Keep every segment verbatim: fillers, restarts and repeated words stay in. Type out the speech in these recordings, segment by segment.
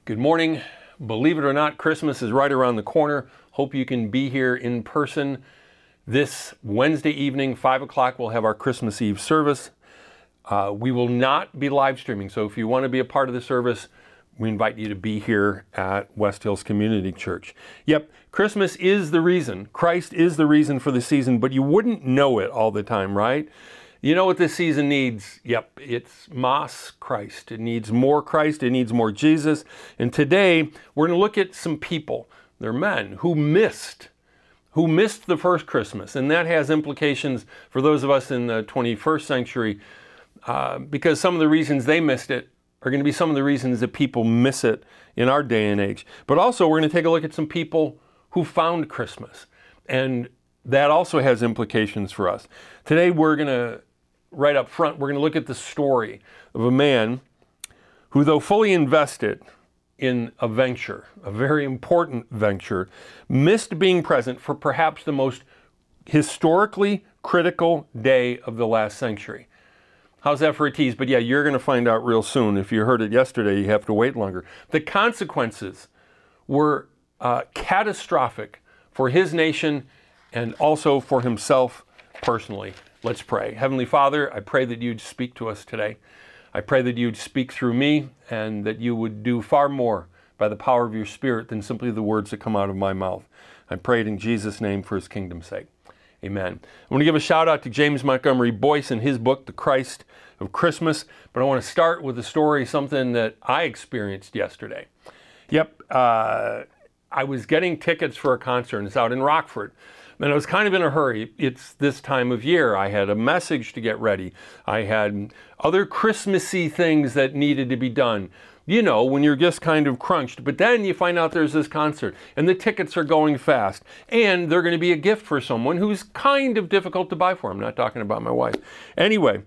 Good morning. Believe it or not, Christmas is right around the corner. Hope you can be here in person. This Wednesday evening, five o'clock, we'll have our Christmas Eve service. Uh, we will not be live streaming, so if you want to be a part of the service, we invite you to be here at West Hills Community Church. Yep, Christmas is the reason. Christ is the reason for the season, but you wouldn't know it all the time, right? You know what this season needs? Yep, it's Mas Christ. It needs more Christ. It needs more Jesus. And today, we're going to look at some people. They're men who missed, who missed the first Christmas. And that has implications for those of us in the twenty-first century, uh, because some of the reasons they missed it are going to be some of the reasons that people miss it in our day and age. But also, we're going to take a look at some people who found Christmas. And that also has implications for us. Today, we're going to right up front, we're going to look at the story of a man who, though fully invested in a venture, a very important venture, missed being present for perhaps the most historically critical day of the last century. How's that for a tease? But yeah, you're going to find out real soon. If you heard it yesterday, you have to wait longer. The consequences were uh, catastrophic for his nation and also for himself personally. Let's pray. Heavenly Father, I pray that you'd speak to us today. I pray that you'd speak through me and that you would do far more by the power of your Spirit than simply the words that come out of my mouth. I pray it in Jesus' name for his kingdom's sake. Amen. I want to give a shout out to James Montgomery Boyce and his book, The Christ of Christmas, but I want to start with a story, something that I experienced yesterday. Yep, uh, I was getting tickets for a concert, and it's out in Rockford. And I was kind of in a hurry. It's this time of year. I had a message to get ready. I had other Christmassy things that needed to be done. You know, when you're just kind of crunched. But then you find out there's this concert and the tickets are going fast. And they're going to be a gift for someone who's kind of difficult to buy for. I'm not talking about my wife. Anyway,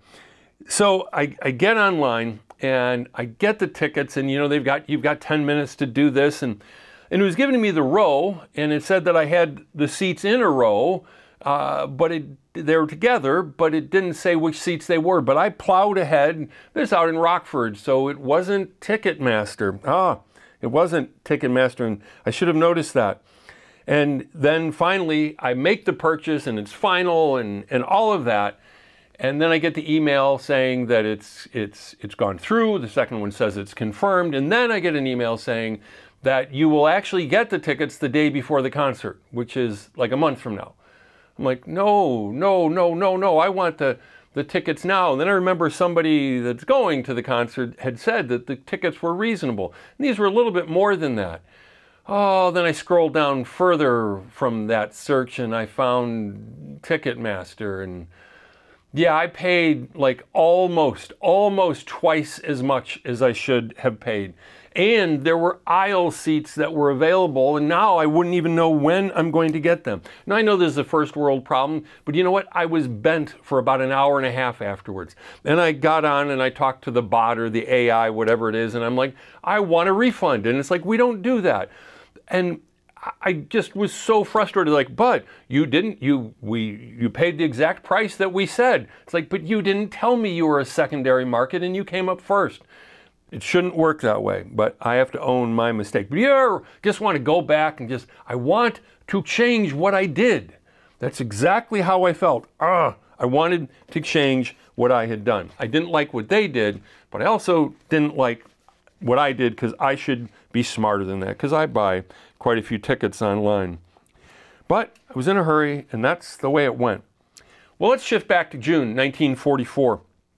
so I, I get online and I get the tickets and, you know, they've got, you've got ten minutes to do this. And And it was giving me the row, and it said that I had the seats in a row, uh, but it, they were together, but it didn't say which seats they were. But I plowed ahead. This out in Rockford, so it wasn't Ticketmaster. Ah, it wasn't Ticketmaster, and I should have noticed that. And then finally, I make the purchase, and it's final, and, and all of that. And then I get the email saying that it's it's it's gone through. The second one says it's confirmed, and then I get an email saying that you will actually get the tickets the day before the concert, which is like a month from now. I'm like, no, no, no, no, no, I want the, the tickets now. And then I remember somebody that's going to the concert had said that the tickets were reasonable. And these were a little bit more than that. Oh, then I scrolled down further from that search and I found Ticketmaster. And yeah, I paid like almost, almost twice as much as I should have paid. And there were aisle seats that were available, and now I wouldn't even know when I'm going to get them. Now, I know this is a first world problem, but you know what? I was bent for about an hour and a half afterwards. Then I got on and I talked to the bot or the A I, whatever it is, and I'm like, I want a refund. And it's like, we don't do that. And I just was so frustrated, like, but you didn't, you, we, you paid the exact price that we said. It's like, but you didn't tell me you were a secondary market and you came up first. It shouldn't work that way, but I have to own my mistake. But you just want to go back and just, I want to change what I did. That's exactly how I felt. Ah, I wanted to change what I had done. I didn't like what they did, but I also didn't like what I did because I should be smarter than that because I buy quite a few tickets online. But I was in a hurry, and that's the way it went. Well, let's shift back to June nineteen forty-four,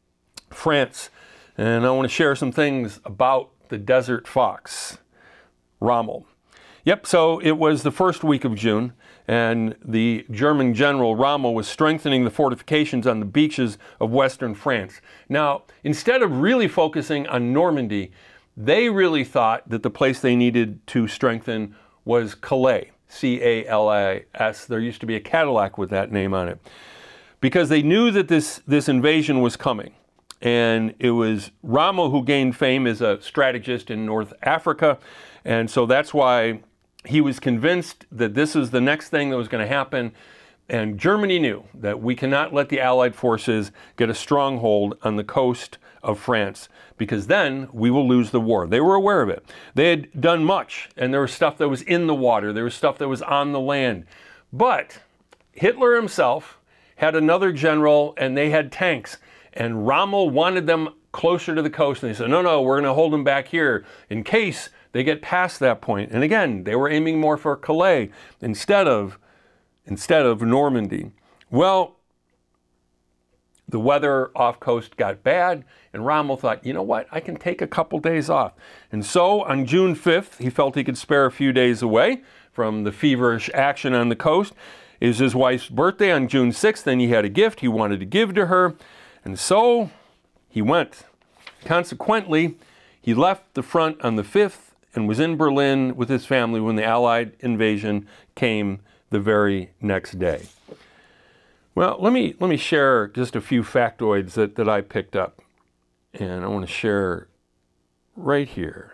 France. And I want to share some things about the desert fox, Rommel. Yep, so it was the first week of June, and the German general Rommel was strengthening the fortifications on the beaches of western France. Now, instead of really focusing on Normandy, they really thought that the place they needed to strengthen was Calais, C A L A S. There used to be a Cadillac with that name on it, because they knew that this, this invasion was coming. And it was Rommel who gained fame as a strategist in North Africa. And so that's why he was convinced that this is the next thing that was going to happen. And Germany knew that we cannot let the Allied forces get a stronghold on the coast of France, because then we will lose the war. They were aware of it. They had done much, and there was stuff that was in the water. There was stuff that was on the land. But Hitler himself had another general, and they had tanks. And Rommel wanted them closer to the coast, and they said, no, no, we're going to hold them back here in case they get past that point. And again, they were aiming more for Calais instead of, instead of Normandy. Well, the weather off coast got bad, and Rommel thought, you know what, I can take a couple days off. And so on June fifth, he felt he could spare a few days away from the feverish action on the coast. It was his wife's birthday on June sixth, and he had a gift he wanted to give to her. And so he went. Consequently, he left the front on the fifth and was in Berlin with his family when the Allied invasion came the very next day. Well, let me let me share just a few factoids that, that I picked up. And I want to share right here.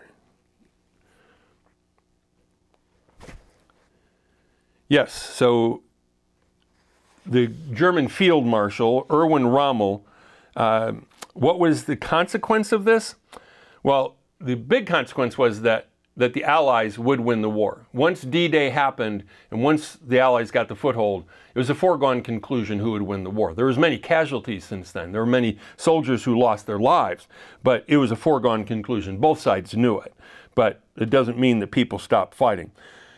Yes, so the German Field Marshal, Erwin Rommel, uh, what was the consequence of this? Well, the big consequence was that, that the Allies would win the war. Once D-Day happened, and once the Allies got the foothold, it was a foregone conclusion who would win the war. There was many casualties since then. There were many soldiers who lost their lives, but it was a foregone conclusion. Both sides knew it, but it doesn't mean that people stopped fighting.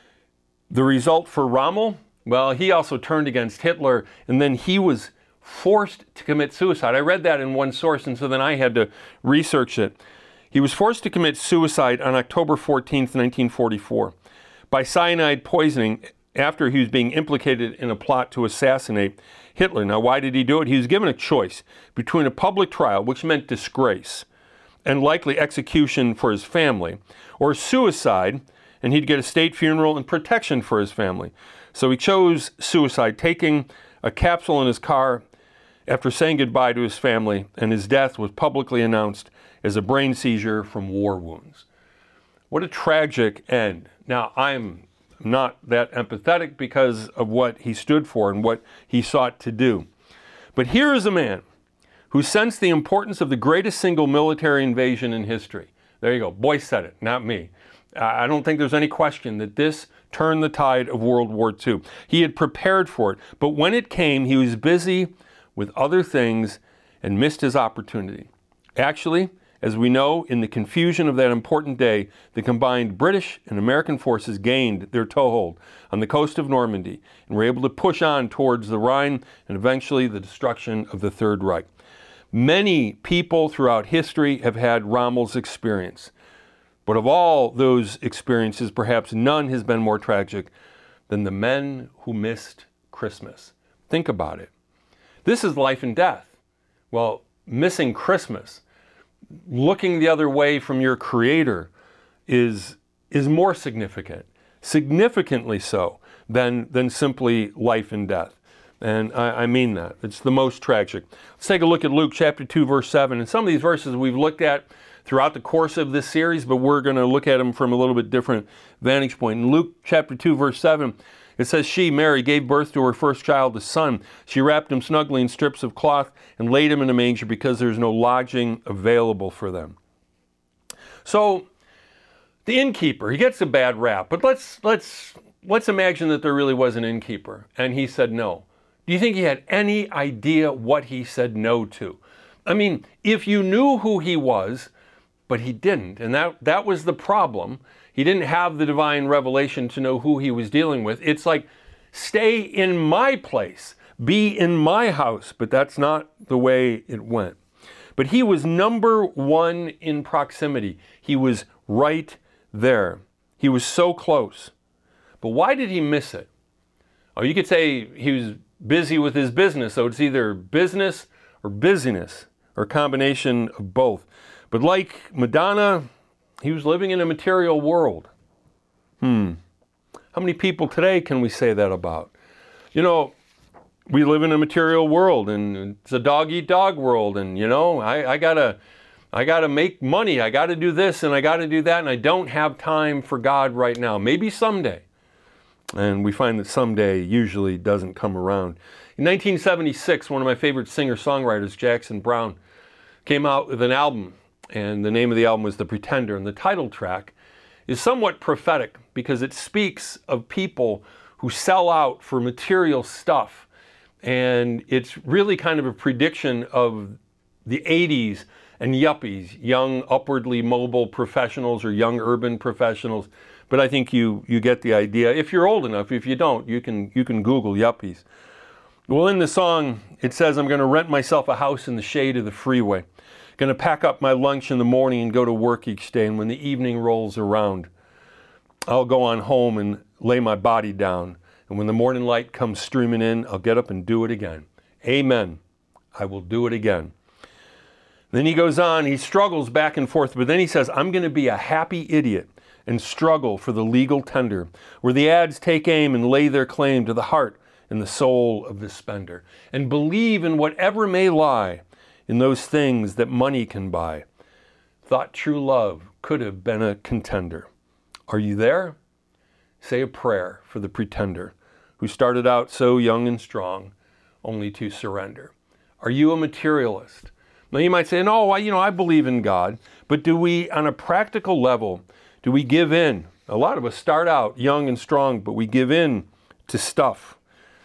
The result for Rommel, well, he also turned against Hitler, and then he was forced to commit suicide. I read that in one source, and so then I had to research it. He was forced to commit suicide on October fourteenth, nineteen forty-four, by cyanide poisoning after he was being implicated in a plot to assassinate Hitler. Now, why did he do it? He was given a choice between a public trial, which meant disgrace, and likely execution for his family, or suicide, and he'd get a state funeral and protection for his family. So he chose suicide, taking a capsule in his car after saying goodbye to his family, and his death was publicly announced as a brain seizure from war wounds. What a tragic end. Now, I'm not that empathetic because of what he stood for and what he sought to do. But here is a man who sensed the importance of the greatest single military invasion in history. There you go. Boyce said it, not me. I don't think there's any question that this turned the tide of World War Two. He had prepared for it, but when it came, he was busy with other things and missed his opportunity. Actually, as we know, in the confusion of that important day, the combined British and American forces gained their toehold on the coast of Normandy and were able to push on towards the Rhine and eventually the destruction of the Third Reich. Many people throughout history have had Rommel's experience. But of all those experiences, perhaps none has been more tragic than the men who missed Christmas. Think about it. This is life and death. Well, missing Christmas, looking the other way from your Creator, is, is more significant, significantly so, than, than simply life and death. And I, I mean that. It's the most tragic. Let's take a look at Luke chapter two, verse seven. And some of these verses we've looked at throughout the course of this series, but we're going to look at them from a little bit different vantage point. In Luke chapter two, verse seven, it says, she, Mary, gave birth to her first child, a son. She wrapped him snugly in strips of cloth and laid him in a manger because there's no lodging available for them. So the innkeeper, he gets a bad rap, but let's, let's, let's imagine that there really was an innkeeper, and he said no. Do you think he had any idea what he said no to? I mean, if you knew who he was, but he didn't, and that, that was the problem. He didn't have the divine revelation to know who he was dealing with. It's like, stay in my place, be in my house, but that's not the way it went. But he was number one in proximity. He was right there. He was so close. But why did he miss it? Oh, you could say he was busy with his business, so it's either business or busyness, or a combination of both. But like Madonna, he was living in a material world. Hmm. How many people today can we say that about? You know, we live in a material world, and it's a dog-eat-dog world, and, you know, I, I gotta, I gotta make money, I gotta do this, and I gotta do that, and I don't have time for God right now. Maybe someday. And we find that someday usually doesn't come around. In nineteen seventy-six, one of my favorite singer-songwriters, Jackson Browne, came out with an album, and the name of the album was The Pretender, and the title track is somewhat prophetic because it speaks of people who sell out for material stuff, and it's really kind of a prediction of the eighties and yuppies, young upwardly mobile professionals or young urban professionals. But I think you you get the idea. If you're old enough, if you don't, you can you can Google yuppies. Well, in the song, it says, I'm going to rent myself a house in the shade of the freeway. Going to pack up my lunch in the morning and go to work each day. And when the evening rolls around, I'll go on home and lay my body down. And when the morning light comes streaming in, I'll get up and do it again. Amen. I will do it again. Then he goes on, he struggles back and forth, but then he says, I'm going to be a happy idiot and struggle for the legal tender, where the ads take aim and lay their claim to the heart and the soul of the spender, and believe in whatever may lie in those things that money can buy. Thought true love could have been a contender. Are you there? Say a prayer for the pretender who started out so young and strong, only to surrender. Are you a materialist? Now you might say, no, I, you know, I believe in God, but do we, on a practical level, do we give in? A lot of us start out young and strong, but we give in to stuff.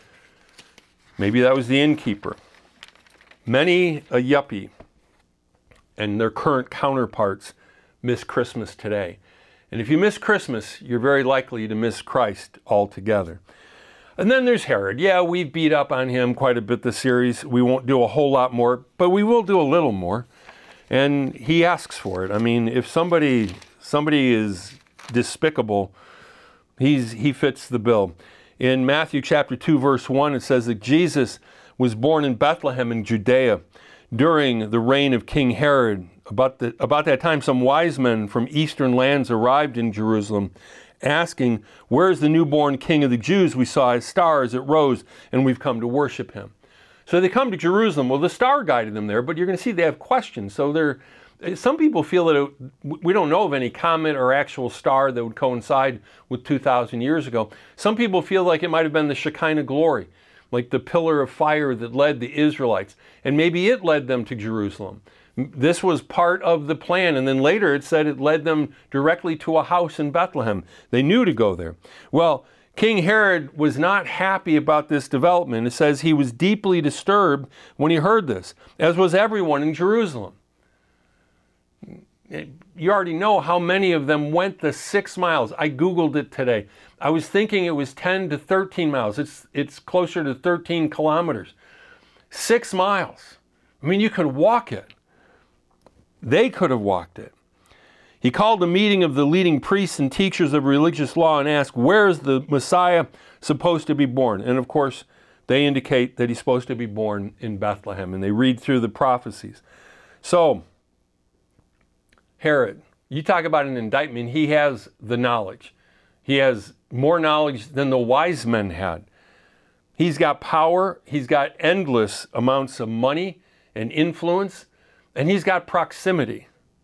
Maybe that was the innkeeper. Many a yuppie and their current counterparts miss Christmas today. And if you miss Christmas, you're very likely to miss Christ altogether. And then there's Herod. Yeah, we've beat up on him quite a bit this series. We won't do a whole lot more, but we will do a little more. And he asks for it. I mean, if somebody somebody is despicable, he's he fits the bill. In Matthew chapter two, verse one, it says that Jesus was born in Bethlehem in Judea during the reign of King Herod. About, the, about that time, some wise men from eastern lands arrived in Jerusalem, asking, where is the newborn king of the Jews? We saw his star as it rose, and we've come to worship him. So they come to Jerusalem. Well, the star guided them there, but you're going to see they have questions. So they're, some people feel that it, we don't know of any comet or actual star that would coincide with two thousand years ago. Some people feel like it might have been the Shekinah glory, like the pillar of fire that led the Israelites, and maybe it led them to Jerusalem. This was part of the plan, and then later it said it led them directly to a house in Bethlehem. They knew to go there. Well, King Herod was not happy about this development. It says he was deeply disturbed when he heard this, as was everyone in Jerusalem. You already know how many of them went the six miles. I Googled it today. I was thinking it was ten to thirteen miles. It's, it's closer to thirteen kilometers. Six miles. I mean, you could walk it. They could have walked it. He called a meeting of the leading priests and teachers of religious law and asked, where is the Messiah supposed to be born? And of course, they indicate that he's supposed to be born in Bethlehem, and they read through the prophecies. So, Herod, you talk about an indictment, he has the knowledge. He has more knowledge than the wise men had. He's got power, he's got endless amounts of money and influence, and he's got proximity.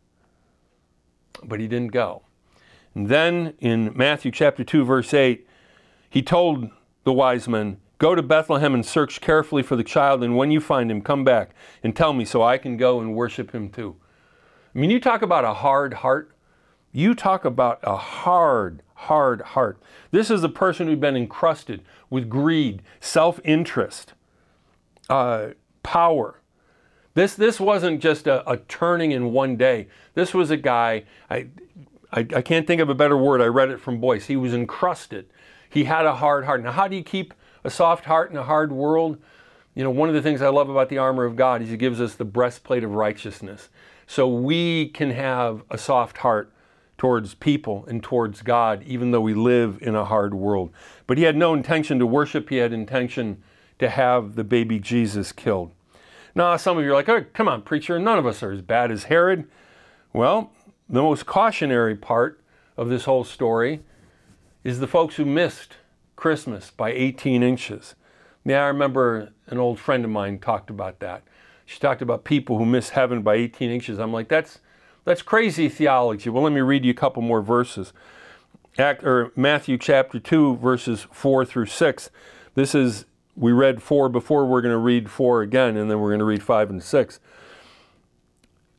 But he didn't go. And then in Matthew chapter two, verse eight, he told the wise men, go to Bethlehem and search carefully for the child, and when you find him, come back and tell me so I can go and worship him too. I mean, you talk about a hard heart. You talk about a hard, hard heart. This is a person who'd been encrusted with greed, self-interest, uh, power. This this wasn't just a, a turning in one day. This was a guy, I, I I can't think of a better word. I read it from Boyce. He was encrusted. He had a hard heart. Now, how do you keep a soft heart in a hard world? You know, one of the things I love about the armor of God is he gives us the breastplate of righteousness. So we can have a soft heart towards people and towards God, even though we live in a hard world. But he had no intention to worship. He had intention to have the baby Jesus killed. Now, some of you are like, oh, come on, preacher, none of us are as bad as Herod. Well, the most cautionary part of this whole story is the folks who missed Christmas by eighteen inches. Yeah, I remember an old friend of mine talked about that. She talked about people who miss heaven by eighteen inches. I'm like, that's that's crazy theology. Well, let me read you a couple more verses. Act, or Matthew chapter two, verses four through six. This is, we read four before, we're going to read four again, and then we're going to read five and six.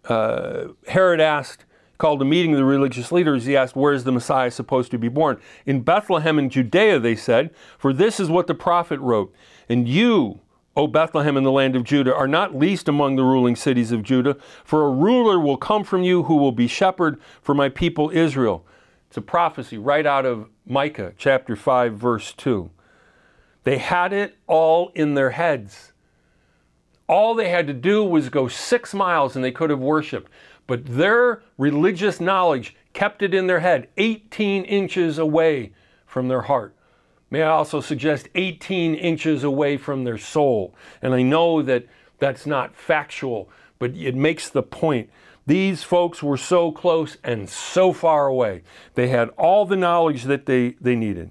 uh, Herod asked, called a meeting of the religious leaders. He asked, where is the Messiah supposed to be born? In Bethlehem in Judea, they said, for this is what the prophet wrote. And you, O Bethlehem in the land of Judah, are not least among the ruling cities of Judah, for a ruler will come from you who will be shepherd for my people Israel. It's a prophecy right out of Micah chapter five, verse two. They had it all in their heads. All they had to do was go six miles and they could have worshiped. But their religious knowledge kept it in their head, eighteen inches away from their heart. May I also suggest eighteen inches away from their soul. And I know that that's not factual, but it makes the point. These folks were so close and so far away. They had all the knowledge that they, they needed.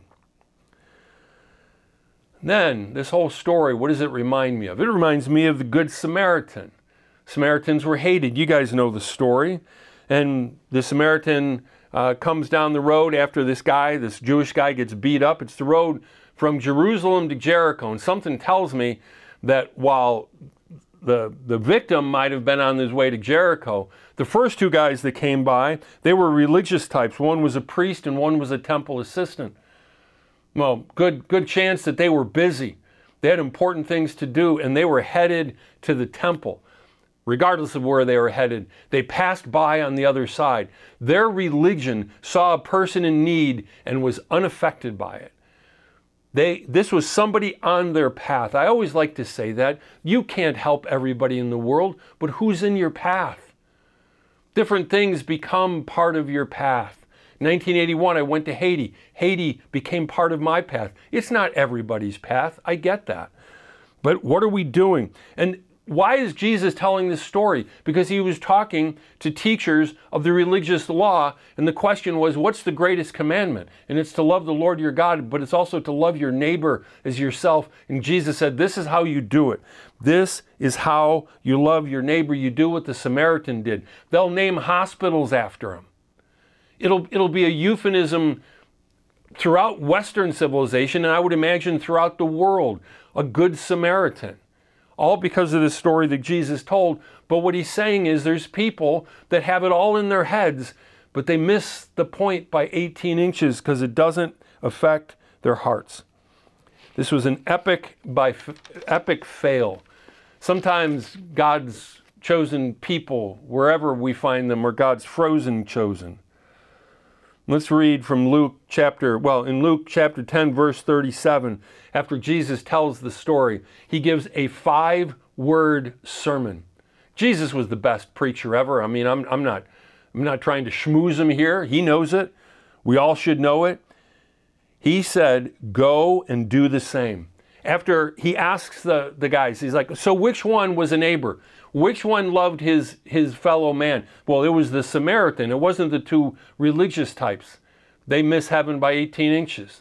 Then, this whole story, what does it remind me of? It reminds me of the Good Samaritan. Samaritans were hated. You guys know the story. And the Samaritan uh, comes down the road after this guy, this Jewish guy, gets beat up. It's the road from Jerusalem to Jericho. And something tells me that while the, the victim might have been on his way to Jericho, the first two guys that came by, they were religious types. One was a priest and one was a temple assistant. Well, good, good chance that they were busy. They had important things to do, and they were headed to the temple. Regardless of where they were headed, they passed by on the other side. Their religion saw a person in need and was unaffected by it. They, this was somebody on their path. I always like to say that. You can't help everybody in the world, but who's in your path? Different things become part of your path. In nineteen eighty-one, I went to Haiti. Haiti became part of my path. It's not everybody's path. I get that. But what are we doing? And why is Jesus telling this story? Because he was talking to teachers of the religious law, and the question was, what's the greatest commandment? And it's to love the Lord your God, but it's also to love your neighbor as yourself. And Jesus said, this is how you do it. This is how you love your neighbor. You do what the Samaritan did. They'll name hospitals after him. It'll, it'll be a euphemism throughout Western civilization, and I would imagine throughout the world, a good Samaritan. All because of the story that Jesus told. But what he's saying is there's people that have it all in their heads, but they miss the point by eighteen inches because it doesn't affect their hearts. This was an epic by epic fail. Sometimes God's chosen people, wherever we find them, are God's frozen chosen. Let's read from Luke chapter, well, in Luke chapter ten, verse thirty-seven, after Jesus tells the story, he gives a five-word sermon. Jesus was the best preacher ever. I mean, I'm, I'm not, I'm not trying to schmooze him here. He knows it. We all should know it. He said, go and do the same. After he asks the, the guys, he's like, so which one was a neighbor? Which one loved his, his fellow man? Well, it was the Samaritan. It wasn't the two religious types. They miss heaven by eighteen inches.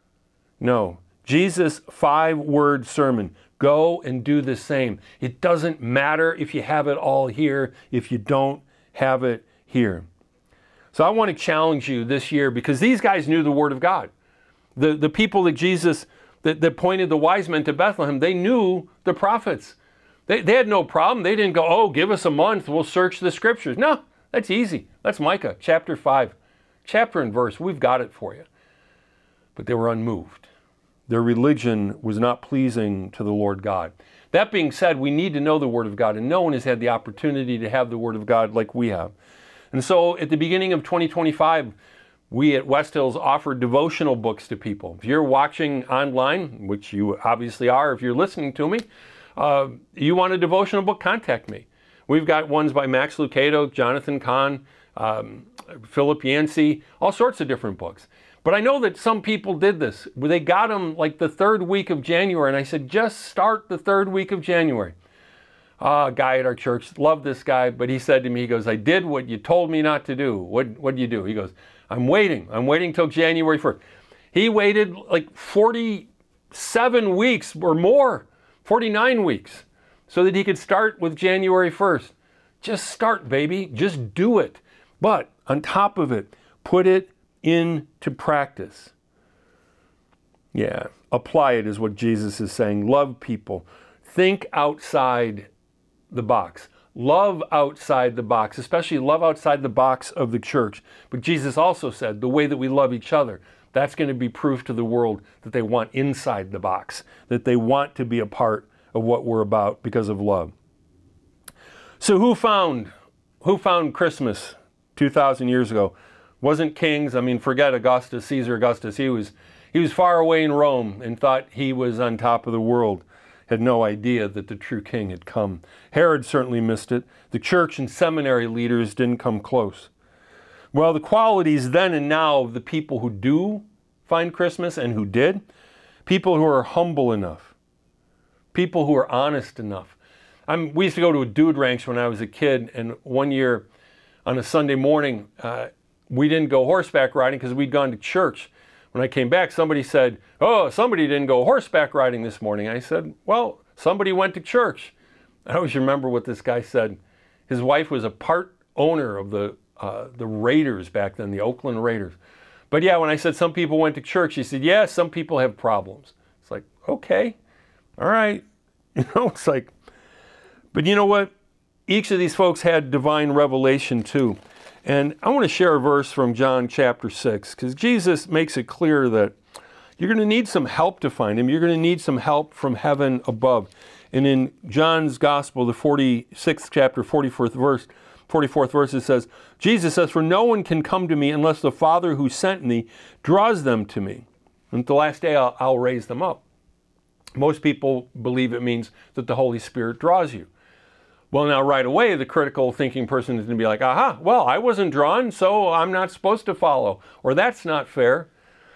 No. Jesus' five-word sermon. Go and do the same. It doesn't matter if you have it all here, if you don't have it here. So I want to challenge you this year because these guys knew the Word of God. The, the people that Jesus, that, that pointed the wise men to Bethlehem, they knew the prophets. They, they had no problem. They didn't go, oh, give us a month, we'll search the scriptures. No, that's easy. That's Micah chapter five. Chapter and verse, we've got it for you. But they were unmoved. Their religion was not pleasing to the Lord God. That being said, we need to know the Word of God, and no one has had the opportunity to have the Word of God like we have. And so at the beginning of twenty twenty-five, we at West Hills offer devotional books to people. If you're watching online, which you obviously are if you're listening to me, uh, you want a devotional book, contact me. We've got ones by Max Lucado, Jonathan Cahn, um, Philip Yancey, all sorts of different books. But I know that some people did this. They got them like the third week of January, and I said, just start the third week of January. Uh, a guy at our church, loved this guy, but he said to me, he goes, I did what you told me not to do. What what did you do? He goes, I'm waiting. I'm waiting till January first. He waited like forty-seven weeks or more, forty-nine weeks, so that he could start with January first. Just start, baby. Just do it. But on top of it, put it into practice. Yeah, apply it is what Jesus is saying. Love people. Think outside the box. love outside the box, especially love outside the box of the church. But Jesus also said the way that we love each other, that's going to be proof to the world that they want inside the box, that they want to be a part of what we're about because of love. So who found who found Christmas two thousand years ago? Wasn't kings. I mean, forget Augustus, Caesar Augustus. He was he was far away in Rome and thought he was on top of the world. Had no idea that the true king had come. Herod certainly missed it. The church and seminary leaders didn't come close. Well, the qualities then and now of the people who do find Christmas and who did, people who are humble enough, people who are honest enough. I'm, we used to go to a dude ranch when I was a kid, and one year on a Sunday morning, uh, we didn't go horseback riding because we'd gone to church. When I came back, somebody said, oh, somebody didn't go horseback riding this morning. I said, well, somebody went to church. I always remember what this guy said. His wife was a part owner of the uh, the Raiders back then, the Oakland Raiders. But yeah, when I said some people went to church, he said, yeah, some people have problems. It's like, okay, all right. You know, it's like, but you know what? Each of these folks had divine revelation too. And I want to share a verse from John chapter six, because Jesus makes it clear that you're going to need some help to find him. You're going to need some help from heaven above. And in John's gospel, the forty-sixth chapter, forty-fourth verse, forty-fourth verse, it says, Jesus says, for no one can come to me unless the Father who sent me draws them to me. And the last day I'll, I'll raise them up. Most people believe it means that the Holy Spirit draws you. Well, now right away, the critical thinking person is going to be like, aha, well, I wasn't drawn, so I'm not supposed to follow. Or that's not fair.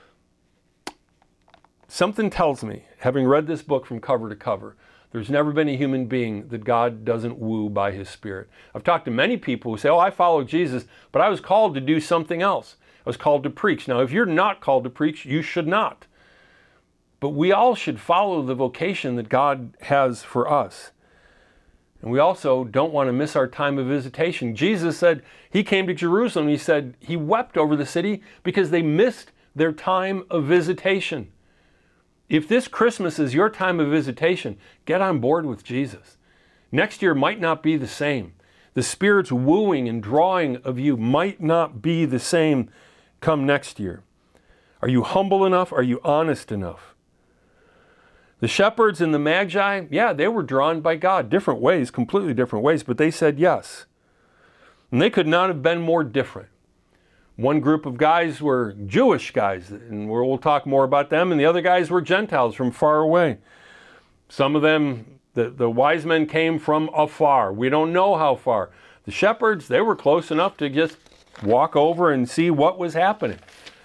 Something tells me, having read this book from cover to cover, there's never been a human being that God doesn't woo by his Spirit. I've talked to many people who say, oh, I follow Jesus, but I was called to do something else. I was called to preach. Now, if you're not called to preach, you should not. But we all should follow the vocation that God has for us. And we also don't want to miss our time of visitation. Jesus said he came to Jerusalem. He said he wept over the city because they missed their time of visitation. If this Christmas is your time of visitation, get on board with Jesus. Next year might not be the same. The Spirit's wooing and drawing of you might not be the same come next year. Are you humble enough? Are you honest enough? The shepherds and the magi, yeah, they were drawn by God, different ways, completely different ways, but they said yes. And they could not have been more different. One group of guys were Jewish guys, and we'll talk more about them, and the other guys were Gentiles from far away. Some of them, the, the wise men came from afar. We don't know how far. The shepherds, they were close enough to just walk over and see what was happening.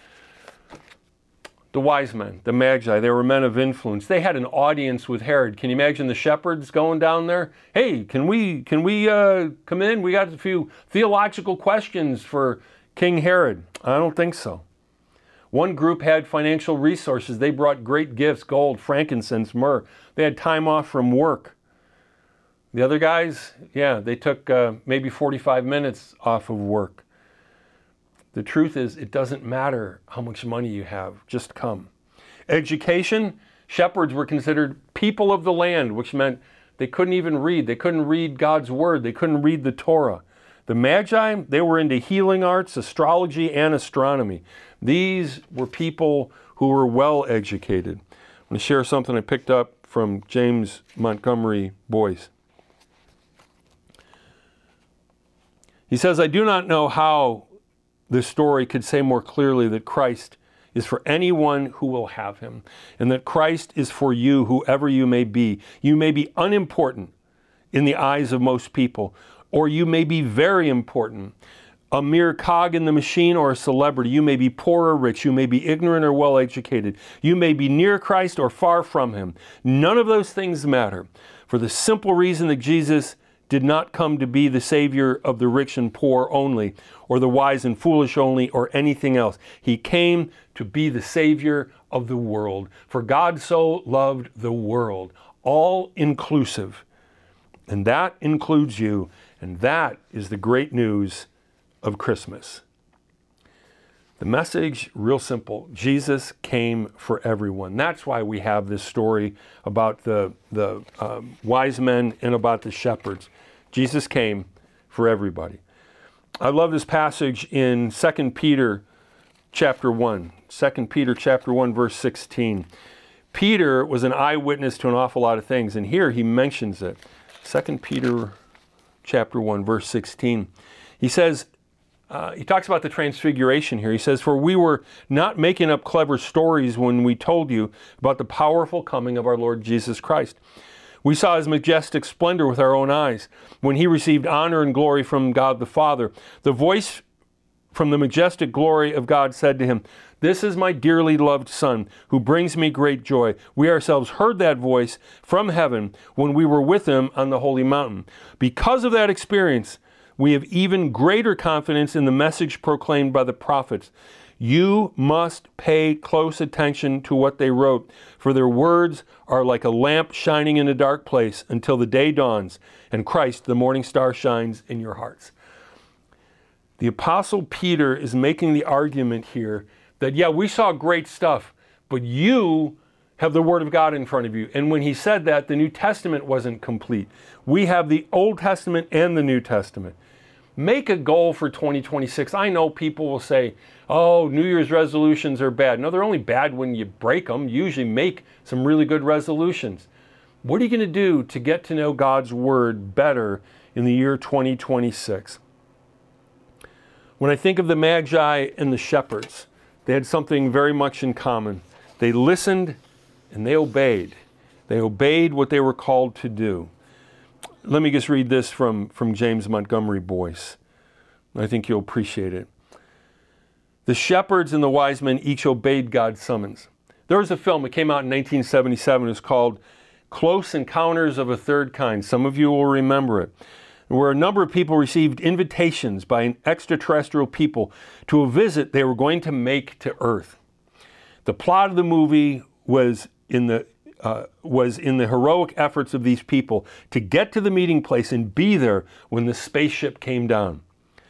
The wise men, the magi, they were men of influence. They had an audience with Herod. Can you imagine the shepherds going down there? Hey, can we can we uh, come in? We got a few theological questions for King Herod. I don't think so. One group had financial resources. They brought great gifts, gold, frankincense, myrrh. They had time off from work. The other guys, yeah, they took uh, maybe forty-five minutes off of work. The truth is, it doesn't matter how much money you have, just come. Education, shepherds were considered people of the land, which meant they couldn't even read. They couldn't read God's word. They couldn't read the Torah. The magi, they were into healing arts, astrology, and astronomy. These were people who were well educated. I'm going to share something I picked up from James Montgomery Boyce. He says, I do not know how this story could say more clearly that Christ is for anyone who will have him, and that Christ is for you, whoever you may be. You may be unimportant in the eyes of most people, or you may be very important, a mere cog in the machine or a celebrity. You may be poor or rich. You may be ignorant or well educated. You may be near Christ or far from him. None of those things matter, for the simple reason that Jesus did not come to be the Savior of the rich and poor only, or the wise and foolish only, or anything else. He came to be the Savior of the world. For God so loved the world, all inclusive. And that includes you. And that is the great news of Christmas. The message, real simple. Jesus came for everyone. That's why we have this story about the, the um, wise men and about the shepherds. Jesus came for everybody. I love this passage in Second Peter chapter one. Second Peter chapter one, verse sixteen. Peter was an eyewitness to an awful lot of things, and here he mentions it. Second Peter chapter one, verse sixteen. He says, uh, he talks about the transfiguration here. He says, "For we were not making up clever stories when we told you about the powerful coming of our Lord Jesus Christ. We saw his majestic splendor with our own eyes when he received honor and glory from God the Father. The voice from the majestic glory of God said to him, 'This is my dearly loved Son, who brings me great joy.' We ourselves heard that voice from heaven when we were with him on the holy mountain. Because of that experience, we have even greater confidence in the message proclaimed by the prophets. You must pay close attention to what they wrote, for their words are like a lamp shining in a dark place until the day dawns and Christ, the morning star, shines in your hearts." The Apostle Peter is making the argument here that, yeah, we saw great stuff, but you have the Word of God in front of you. And when he said that, the New Testament wasn't complete. We have the Old Testament and the New Testament. Make a goal for twenty twenty-six. I know people will say, oh, New Year's resolutions are bad. No, they're only bad when you break them. You usually make some really good resolutions. What are you going to do to get to know God's Word better in the year twenty twenty-six? When I think of the Magi and the shepherds, they had something very much in common. They listened and they obeyed. They obeyed what they were called to do. Let me just read this from, from James Montgomery Boyce. I think you'll appreciate it. The shepherds and the wise men each obeyed God's summons. There was a film, it came out in nineteen seventy-seven, it's called Close Encounters of a Third Kind. Some of you will remember it. Where a number of people received invitations by an extraterrestrial people to a visit they were going to make to Earth. The plot of the movie was in the uh, was in the heroic efforts of these people to get to the meeting place and be there when the spaceship came down.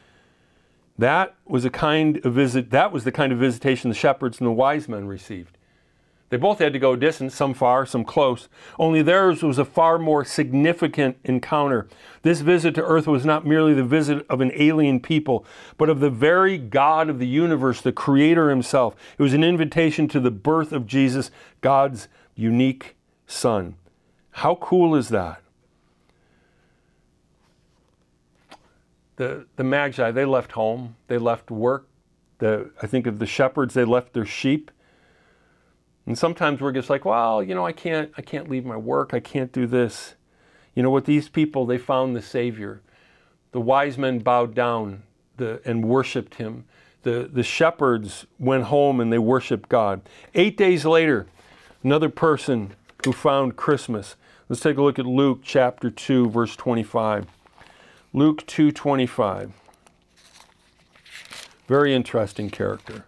That was a kind of visit. That was the kind of visitation the shepherds and the wise men received. They both had to go distant, some far, some close. Only theirs was a far more significant encounter. This visit to Earth was not merely the visit of an alien people, but of the very God of the universe, the Creator himself. It was an invitation to the birth of Jesus, God's unique Son. How cool is that? The, the Magi, they left home, they left work. The, I think of the shepherds, they left their sheep. And sometimes we're just like, well, you know, I can't, I can't leave my work. I can't do this. You know what? These people, they found the Savior. The wise men bowed down the, and worshiped him. The, the shepherds went home and they worshiped God. Eight days later, another person who found Christmas. Let's take a look at Luke chapter two, verse twenty-five. Luke two twenty-five. Very interesting character.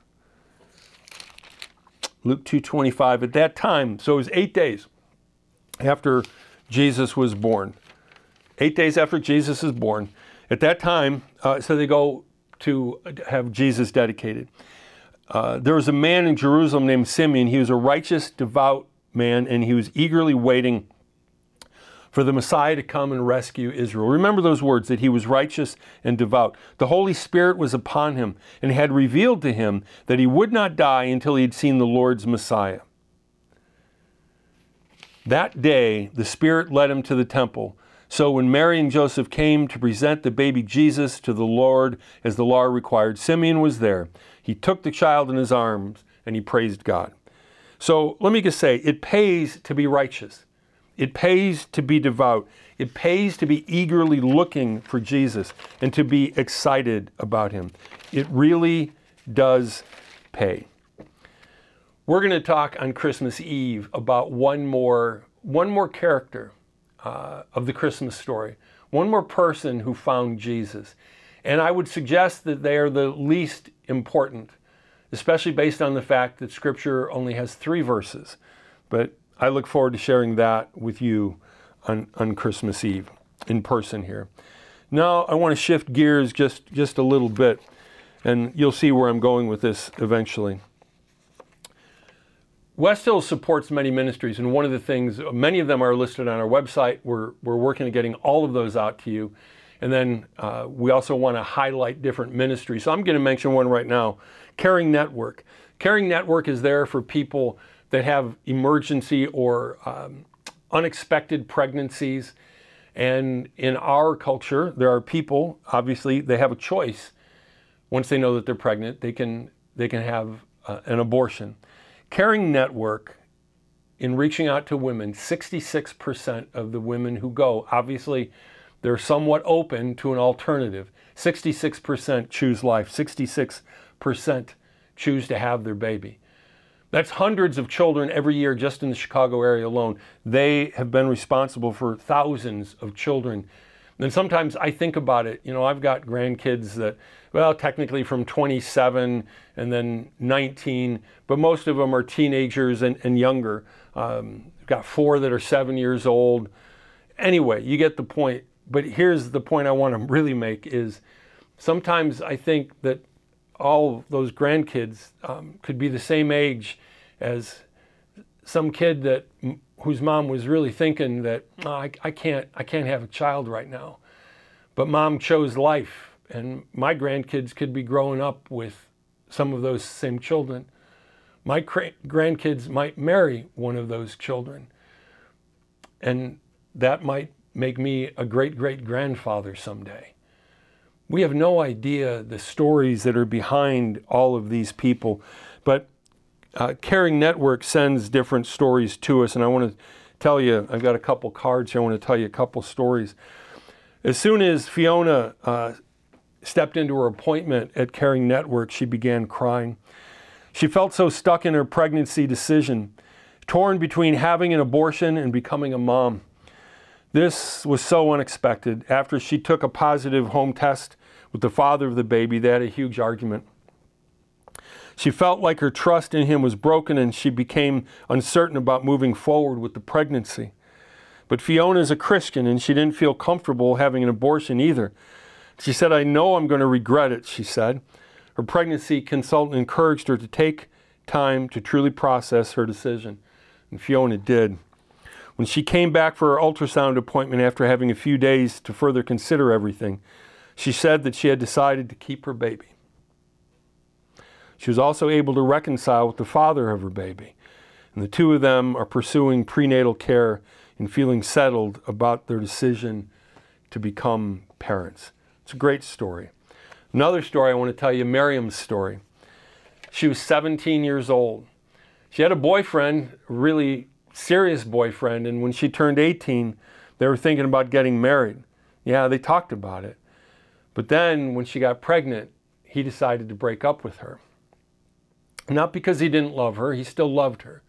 Luke two twenty-five, at that time, so it was eight days after Jesus was born. Eight days after Jesus is born. At that time, uh, so they go to have Jesus dedicated. Uh, there was a man in Jerusalem named Simeon. He was a righteous, devout man, and he was eagerly waiting for the Messiah to come and rescue Israel. Remember those words, that he was righteous and devout. The Holy Spirit was upon him and had revealed to him that he would not die until he had seen the Lord's Messiah. That day, the Spirit led him to the temple. So when Mary and Joseph came to present the baby Jesus to the Lord as the law required, Simeon was there. He took the child in his arms and he praised God. So let me just say, it pays to be righteous. It pays to be devout. It pays to be eagerly looking for Jesus and to be excited about him. It really does pay. We're going to talk on Christmas Eve about one more, one more character uh, of the Christmas story, one more person who found Jesus. And I would suggest that they are the least important, especially based on the fact that Scripture only has three verses. But I look forward to sharing that with you on, on Christmas Eve in person here. Now I want to shift gears just, just a little bit, and you'll see where I'm going with this eventually. West Hills supports many ministries, and one of the things, many of them are listed on our website. We're, we're working on getting all of those out to you. And then uh, we also want to highlight different ministries. So I'm going to mention one right now, Caring Network. Caring Network is there for people that have emergency or um, unexpected pregnancies. And in our culture, there are people, obviously, they have a choice. Once they know that they're pregnant, they can, they can have uh, an abortion. Caring Network, in reaching out to women, sixty-six percent of the women who go, obviously, they're somewhat open to an alternative. sixty-six percent choose life. sixty-six percent choose to have their baby. That's hundreds of children every year just in the Chicago area alone. They have been responsible for thousands of children. And sometimes I think about it, you know, I've got grandkids that, well, technically from twenty-seven and then nineteen, but most of them are teenagers and, and younger. Um, I've got four that are seven years old. Anyway, you get the point. But here's the point I want to really make is sometimes I think that all those grandkids um, could be the same age as some kid that whose mom was really thinking that oh, I, I can't I can't have a child right now, but mom chose life, and my grandkids could be growing up with some of those same children. My cra- grandkids might marry one of those children, and that might make me a great-great-grandfather someday. We have no idea the stories that are behind all of these people, but uh, Caring Network sends different stories to us, and I want to tell you, I've got a couple cards here, I want to tell you a couple stories. As soon as Fiona uh, stepped into her appointment at Caring Network, she began crying. She felt so stuck in her pregnancy decision, torn between having an abortion and becoming a mom. This was so unexpected. After she took a positive home test with the father of the baby, they had a huge argument. She felt like her trust in him was broken, and she became uncertain about moving forward with the pregnancy. But Fiona is a Christian, and she didn't feel comfortable having an abortion either. She said, "I know I'm going to regret it," she said. Her pregnancy consultant encouraged her to take time to truly process her decision, and Fiona did. When she came back for her ultrasound appointment after having a few days to further consider everything, she said that she had decided to keep her baby. She was also able to reconcile with the father of her baby, and the two of them are pursuing prenatal care and feeling settled about their decision to become parents. It's a great story. Another story I want to tell you, Miriam's story. She was seventeen years old. She had a boyfriend, a really serious boyfriend, and when she turned eighteen, they were thinking about getting married. Yeah, they talked about it. But then when she got pregnant, he decided to break up with her. Not because he didn't love her, he still loved her.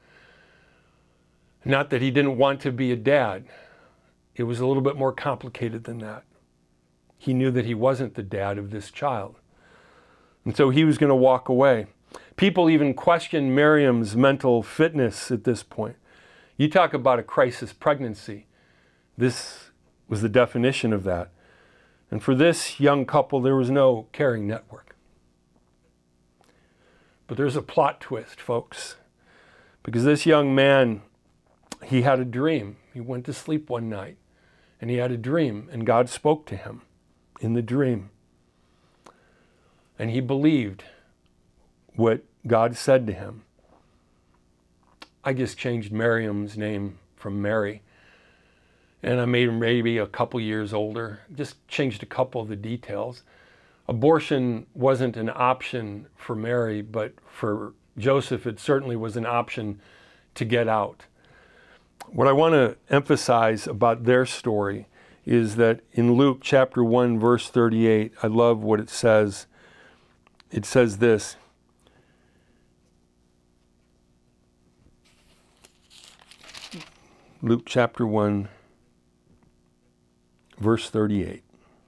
Not that he didn't want to be a dad. It was a little bit more complicated than that. He knew that he wasn't the dad of this child. And so he was going to walk away. People even questioned Miriam's mental fitness at this point. You talk about a crisis pregnancy. This was the definition of that. And for this young couple, there was no Caring Network. But there's a plot twist, folks. Because this young man, he had a dream. He went to sleep one night, and he had a dream, and God spoke to him in the dream. And he believed what God said to him. I just changed Miriam's name from Mary, and I made her maybe a couple years older, just changed a couple of the details. Abortion wasn't an option for Mary, but for Joseph, it certainly was an option to get out. What I want to emphasize about their story is that in Luke chapter one, verse thirty-eight, I love what it says. It says this. Luke chapter one, verse thirty-eight.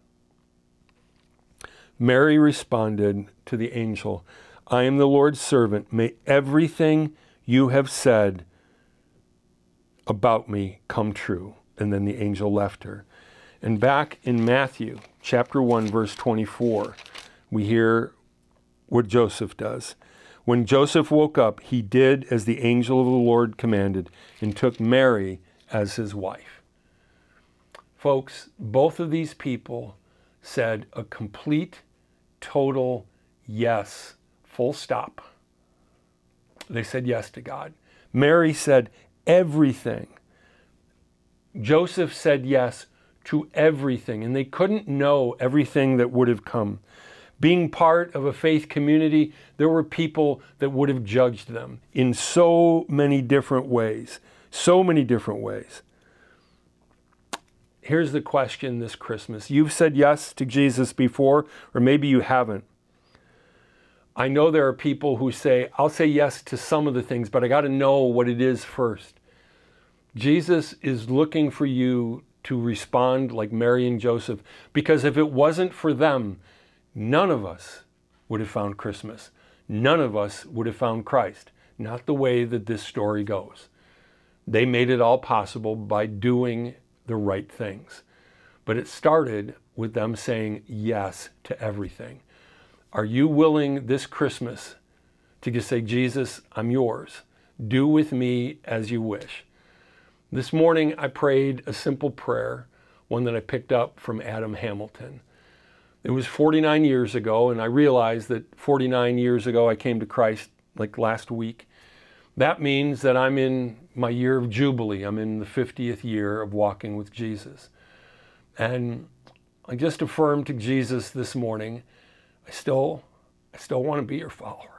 Mary responded to the angel, "I am the Lord's servant. May everything you have said about me come true." And then the angel left her. And back in Matthew chapter one, verse twenty-four, we hear what Joseph does. When Joseph woke up, he did as the angel of the Lord commanded and took Mary as his wife. Folks, both of these people said a complete, total yes, full stop. They said yes to God. Mary said everything. Joseph said yes to everything, and they couldn't know everything that would have come. Being part of a faith community, there were people that would have judged them in so many different ways, so many different ways. Here's the question this Christmas. You've said yes to Jesus before, or maybe you haven't. I know there are people who say, I'll say yes to some of the things, but I got to know what it is first. Jesus is looking for you to respond like Mary and Joseph, because if it wasn't for them, none of us would have found Christmas. None of us would have found Christ. Not the way that this story goes. They made it all possible by doing the right things. But it started with them saying yes to everything. Are you willing this Christmas to just say, Jesus, I'm yours. Do with me as you wish. This morning I prayed a simple prayer, one that I picked up from Adam Hamilton. It was forty-nine years ago, and I realized that forty-nine years ago I came to Christ like last week. That means that I'm in my year of Jubilee. I'm in the fiftieth year of walking with Jesus. And I just affirmed to Jesus this morning, I still, I still want to be your follower.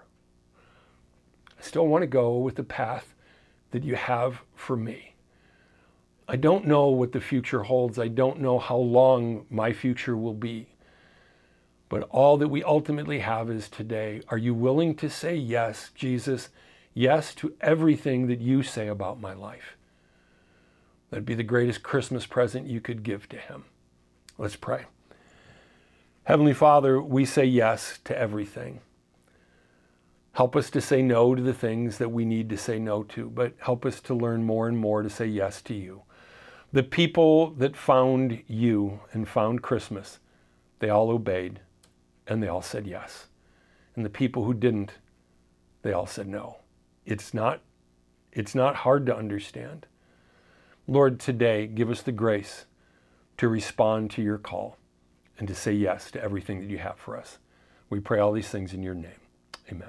I still want to go with the path that you have for me. I don't know what the future holds. I don't know how long my future will be. But all that we ultimately have is today. Are you willing to say yes, Jesus? Yes to everything that you say about my life. That'd be the greatest Christmas present you could give to him. Let's pray. Heavenly Father, we say yes to everything. Help us to say no to the things that we need to say no to, but help us to learn more and more to say yes to you. The people that found you and found Christmas, they all obeyed and they all said yes. And the people who didn't, they all said no. It's not, it's not hard to understand. Lord, today, give us the grace to respond to your call and to say yes to everything that you have for us. We pray all these things in your name. Amen.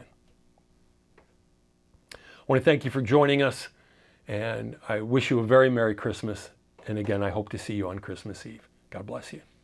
I want to thank you for joining us, and I wish you a very Merry Christmas. And again, I hope to see you on Christmas Eve. God bless you.